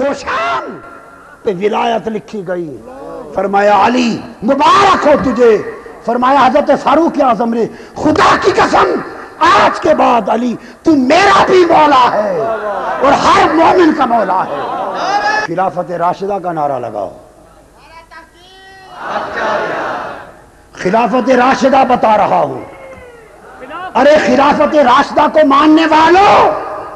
گوشان پہ ولایت لکھی گئی. فرمایا علی مبارک ہو تجھے. فرمایا حضرت فاروق اعظم نے خدا کی قسم آج کے بعد علی تو میرا بھی مولا ہے اور ہر مومن کا مولا ہے. خلافت راشدہ کا نعرہ لگاؤ. خلافت راشدہ بتا رہا ہوں. ارے خلافت راشدہ کو ماننے والوں،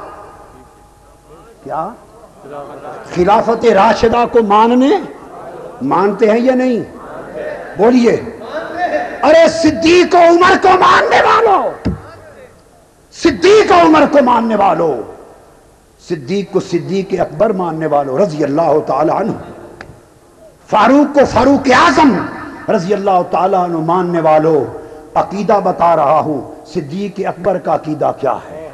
کیا خلافت راشدہ کو مانتے ہیں یا نہیں؟ بولیے. ارے صدیق و عمر کو ماننے والوں، صدیق و عمر کو ماننے والوں، صدیق کو صدیق اکبر ماننے والوں رضی اللہ تعالی عنہ، فاروق کو فاروق اعظم رضی اللہ تعالی عنہ ماننے والوں، عقیدہ بتا رہا ہوں. صدیق اکبر کا عقیدہ کیا ہے؟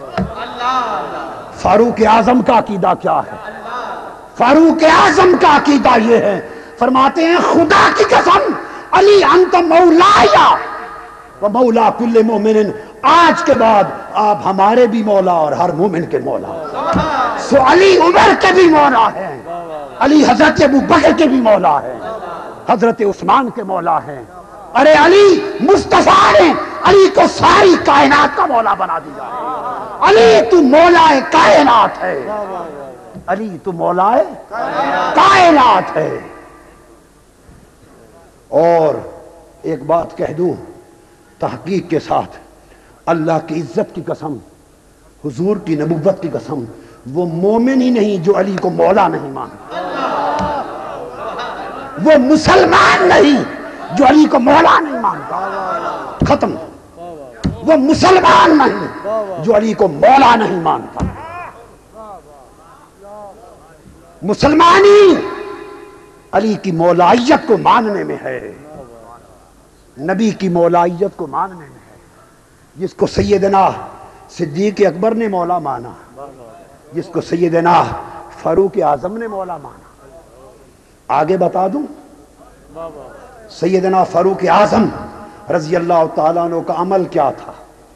فاروق اعظم کا عقیدہ کیا ہے؟ فاروق اعظم کا عقیدہ یہ ہے، فرماتے ہیں خدا کی قسم علی انت مولایا و مولا کل مومن، آج کے بعد آپ ہمارے بھی مولا اور ہر مومن کے مولا. سو علی عمر کے بھی مولا ہے، علی حضرت ابو بکر کے بھی مولا ہے، حضرت عثمان کے مولا ہے. ارے علی مصطفیٰ نے علی کو ساری کائنات کا مولا بنا دیا. علی تو مولا کائنات ہے، علی تو مولا کائنات ہے. اور ایک بات کہہ دوں تحقیق کے ساتھ، اللہ کی عزت کی قسم، حضور کی نبوت کی قسم، وہ مومن ہی نہیں جو علی کو مولا نہیں مانتا، وہ مسلمان نہیں جو علی کو مولا نہیں مانتا. ختم. وہ مسلمان نہیں جو علی کو مولا نہیں مانتا. مسلمانی علی کی مولائیت کو ماننے میں ہے، نبی کی مولائیت کو ماننے میں ہے. جس کو سیدنا صدیق اکبر نے مولا مانا، جس کو سیدنا فاروق اعظم نے مولا مانا. آگے بتا دوں، سیدنا فاروق اعظم رضی اللہ تعالیٰ عنہ کا عمل کیا تھا.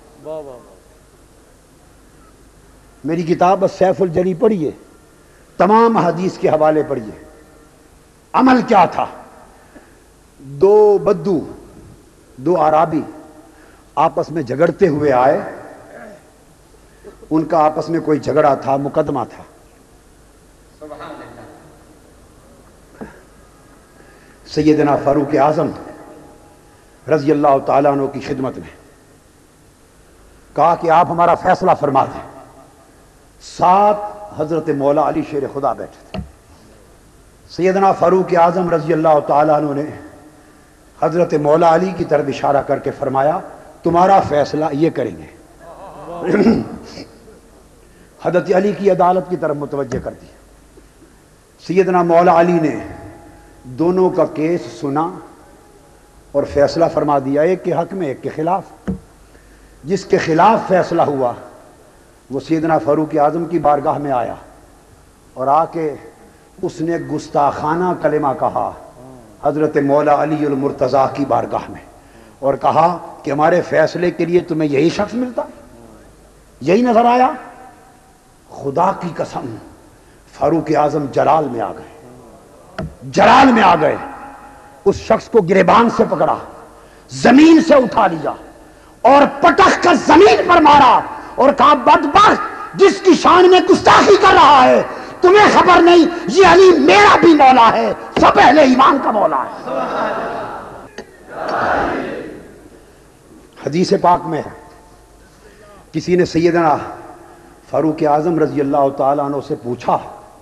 میری کتاب السیف الجلی پڑھیے، تمام حدیث کے حوالے پڑھیے. عمل کیا تھا؟ دو بدو، دو عرابی آپس میں جھگڑتے ہوئے آئے. ان کا آپس میں کوئی جھگڑا تھا، مقدمہ تھا. سیدنا فاروق اعظم رضی اللہ تعالیٰ عنہ کی خدمت میں کہا کہ آپ ہمارا فیصلہ فرما دیں. ساتھ حضرت مولا علی شیر خدا بیٹھے تھے. سیدنا فاروق اعظم رضی اللہ تعالیٰ عنہ نے حضرت مولا علی کی طرف اشارہ کر کے فرمایا تمہارا فیصلہ یہ کریں گے. حضرت علی کی عدالت کی طرف متوجہ کر دیا. سیدنا مولا علی نے دونوں کا کیس سنا اور فیصلہ فرما دیا، ایک کے حق میں ایک کے خلاف. جس کے خلاف فیصلہ ہوا وہ سیدنا فاروق اعظم کی بارگاہ میں آیا اور آ کے اس نے گستاخانہ کلمہ کہا حضرت مولا علی المرتضیٰ کی بارگاہ میں، اور کہا کہ ہمارے فیصلے کے لیے تمہیں یہی شخص ملتا، یہی نظر آیا. خدا کی قسم فاروق اعظم جلال میں آ گئے، جلال میں آ گئے. اس شخص کو گریبان سے پکڑا، زمین سے اٹھا لیا اور پٹخ کر زمین پر مارا اور کہا بدبخت جس کی شان میں گستاخی کر رہا ہے، تمہیں خبر نہیں یہ علی میرا بھی مولا ہے، سب اہل ایمان کا مولا ہے. حدیث پاک میں ہے کسی نے سیدنا فاروق اعظم رضی اللہ تعالیٰ عنہ سے پوچھا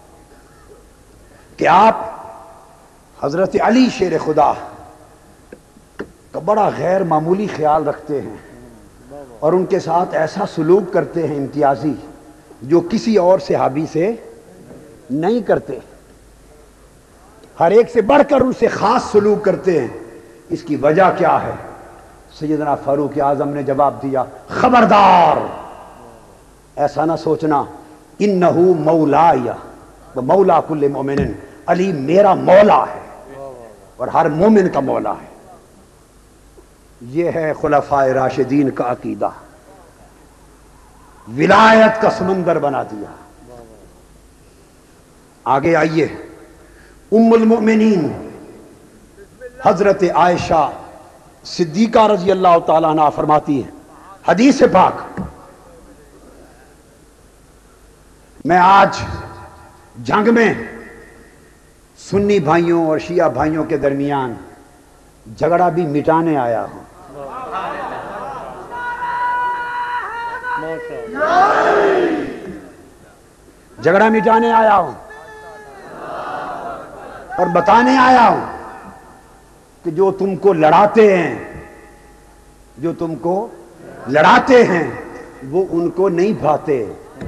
کہ آپ حضرت علی شیر خدا کا بڑا غیر معمولی خیال رکھتے ہیں اور ان کے ساتھ ایسا سلوک کرتے ہیں امتیازی جو کسی اور صحابی سے نہیں کرتے، ہر ایک سے بڑھ کر ان سے خاص سلوک کرتے ہیں، اس کی وجہ کیا ہے؟ سیدنا فاروق اعظم نے جواب دیا خبردار ایسا نہ سوچنا، انہو مولایا و مولا کل مومن، علی میرا مولا ہے اور ہر مومن کا مولا ہے. یہ ہے خلفائے راشدین کا عقیدہ. ولایت کا سمندر بنا دیا. آگے آئیے، ام المؤمنین حضرت عائشہ صدیقہ رضی اللہ تعالیٰ عنہ فرماتی ہیں، حدیث پاک، میں آج جنگ میں سنی بھائیوں اور شیعہ بھائیوں کے درمیان جھگڑا بھی مٹانے آیا ہوں۔ جھگڑا مٹانے آیا ہوں اور بتانے آیا ہوں کہ جو تم کو لڑاتے ہیں، جو تم کو لڑاتے ہیں وہ ان کو نہیں بھاتے،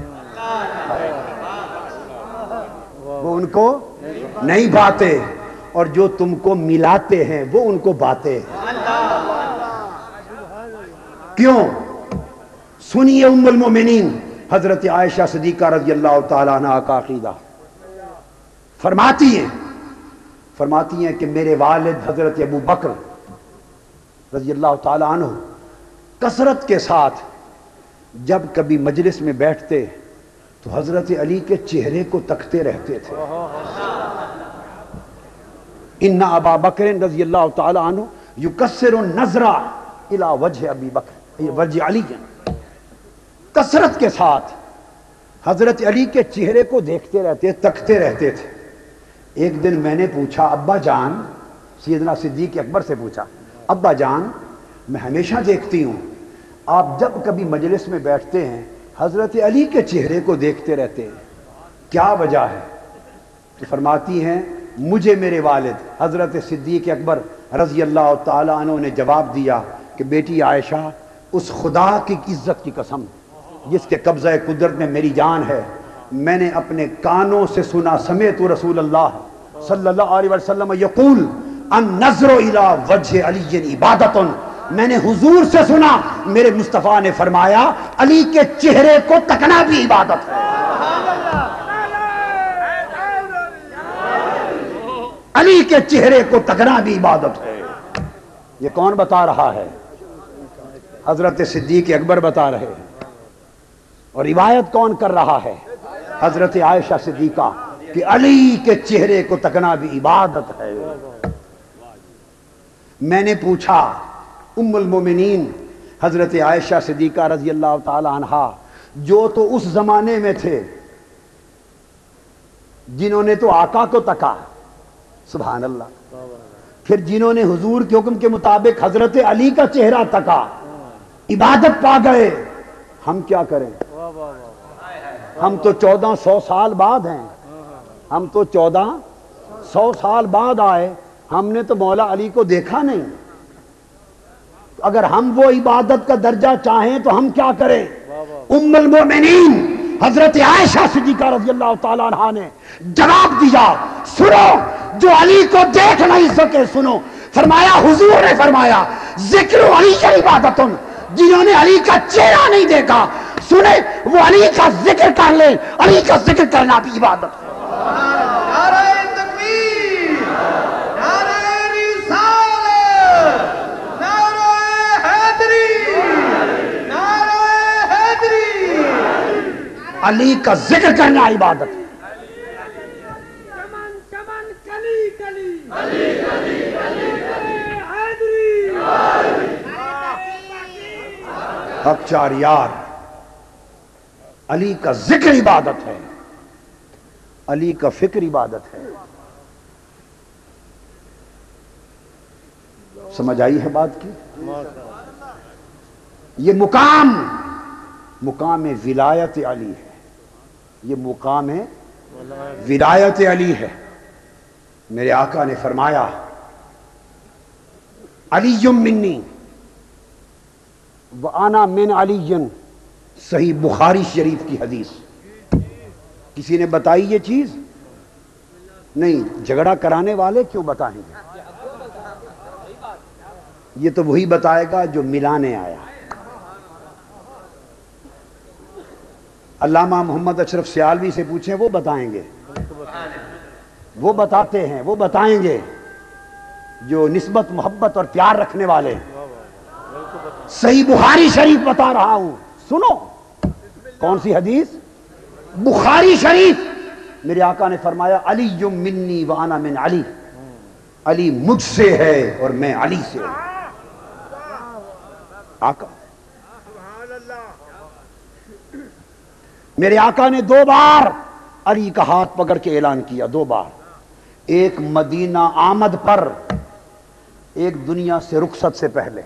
وہ ان کو نہیں بھاتے، اور جو تم کو ملاتے ہیں وہ ان کو باتے ہیں۔ کیوں؟ سنیے ام المؤمنین حضرت عائشہ صدیقہ رضی اللہ تعالیٰ عنہ کا عقیدہ، فرماتی ہیں کہ میرے والد حضرت ابو بکر رضی اللہ تعالیٰ عنہ کثرت کے ساتھ جب کبھی مجلس میں بیٹھتے تو حضرت علی کے چہرے کو تکتے رہتے تھے۔ ان ابا بکر رضی اللہ تعالیٰ عنہ یکسر النظر الی وجہ ابی بکر، وجہ علی، کثرت کے ساتھ حضرت علی کے چہرے کو دیکھتے رہتے، تکتے رہتے تھے۔ ایک دن میں نے پوچھا، ابا جان، سیدنا صدیق اکبر سے پوچھا، ابا جان میں ہمیشہ دیکھتی ہوں آپ جب کبھی مجلس میں بیٹھتے ہیں حضرت علی کے چہرے کو دیکھتے رہتے ہیں، کیا وجہ ہے؟ تو فرماتی ہیں مجھے میرے والد حضرت صدیق اکبر رضی اللہ تعالیٰ عنہ نے جواب دیا کہ بیٹی عائشہ، اس خدا کی عزت کی قسم جس کے قبضہ قدرت میں میری جان ہے، میں نے اپنے کانوں سے سنا، سمعت رسول اللہ صلی اللہ علیہ وسلم یقول النظر الی وجہ علی عبادت، میں نے حضور سے سنا میرے مصطفیٰ نے فرمایا علی کے چہرے کو تکنا بھی عبادت ہے۔ علی کے چہرے کو تکنا بھی عبادت ہے۔ یہ کون بتا رہا ہے؟ حضرت صدیق اکبر بتا رہے ہیں۔ اور روایت کون کر رہا ہے؟ حضرت عائشہ صدیقہ، کہ علی کے چہرے کو تکنا بھی عبادت ہے۔ میں نے پوچھا ام المومنین حضرت عائشہ صدیقہ رضی اللہ تعالی عنہا، جو تو اس زمانے میں تھے جنہوں نے تو آقا کو تکا، سبحان اللہ، پھر جنہوں نے حضور کے حکم کے مطابق حضرت علی کا چہرہ تکا، عبادت پا گئے، ہم کیا کریں؟ ہم تو 1400 سال بعد ہیں، ہم تو 1400 سال بعد آئے، ہم نے تو مولا علی کو دیکھا نہیں۔ اگر ہم وہ عبادت کا درجہ چاہیں تو ہم کیا کریں؟ ام المومنین حضرت عائشہ صدیقہ رضی اللہ تعالیٰ عنہا نے جواب دیا، سنو، جو علی کو دیکھ نہیں سکے سنو، فرمایا حضور نے فرمایا ذکر علی عبادت، جنہوں نے علی کا چہرہ نہیں دیکھا سنے وہ علی کا ذکر کر لیں، علی کا ذکر کرنا بھی عبادت ہے۔ علی کا ذکر کرنا عبادت ہے۔ حق چار یار، علی کا ذکر عبادت ہے، علی کا فکر عبادت ہے۔ سمجھ آئی ہے بات کی؟ یہ مقام ولایت علی ہے، یہ مقام ولایت علی ہے۔ میرے آقا نے فرمایا علی منی وَأَنَا مِنْ عَلِيٍّ، صحیح بخاری شریف کی حدیث۔ کسی نے بتائی یہ چیز؟ نہیں، جھگڑا کرانے والے کیوں بتائیں گے؟ یہ تو وہی بتائے گا جو ملانے آیا۔ علامہ محمد اشرف سیالوی سے پوچھیں، وہ بتائیں گے، وہ بتاتے ہیں، وہ بتائیں گے جو نسبت محبت اور پیار رکھنے والے ہیں۔ صحیح بخاری شریف بتا رہا ہوں، سنو، کون سی حدیث؟ بخاری شریف، میرے آقا نے فرمایا علی منی وانا من علی، علی مجھ سے ہے اور میں علی سے ہوں۔ آقا میرے آقا نے 2 بار علی کا ہاتھ پکڑ کے اعلان کیا، 2 بار، ایک مدینہ آمد پر، ایک دنیا سے رخصت سے پہلے۔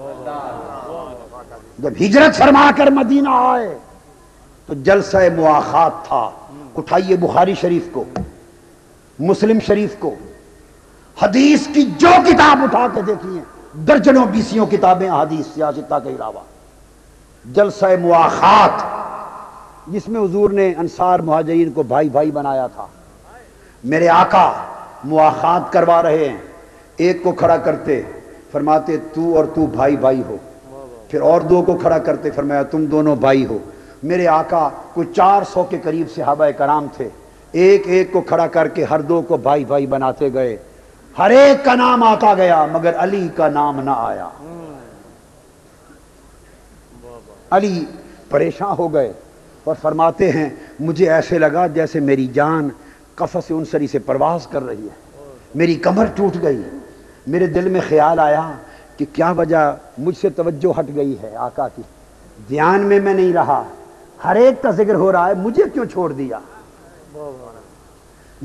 جب ہجرت فرما کر مدینہ آئے تو جلسہ مواخات تھا۔ اٹھائیے بخاری شریف کو، مسلم شریف کو، حدیث کی جو کتاب اٹھا کے دیکھیے، درجنوں بیسیوں کتابیں حدیث سیاستہ کے علاوہ، جلسہ مواخات جس میں حضور نے انصار مہاجرین کو بھائی بھائی بنایا تھا۔ میرے آقا مواخات کروا رہے ہیں، ایک کو کھڑا کرتے فرماتے تو اور تو بھائی بھائی ہو، پھر اور 2 کو کھڑا کرتے فرمایا تم دونوں بھائی ہو۔ میرے آقا کوئی 400 کے قریب صحابہ کرام تھے، ایک ایک کو کھڑا کر کے ہر 2 کو بھائی بھائی بناتے گئے، ہر ایک کا نام آتا گیا مگر علی کا نام نہ آیا۔ علی پریشان ہو گئے اور فرماتے ہیں مجھے ایسے لگا جیسے میری جان قفس انصری سے پرواز کر رہی ہے، میری کمر ٹوٹ گئی، میرے دل میں خیال آیا کہ کیا وجہ مجھ سے توجہ ہٹ گئی ہے آقا کی، دھیان میں نہیں رہا، ہر ایک کا ذکر ہو رہا ہے، مجھے کیوں چھوڑ دیا۔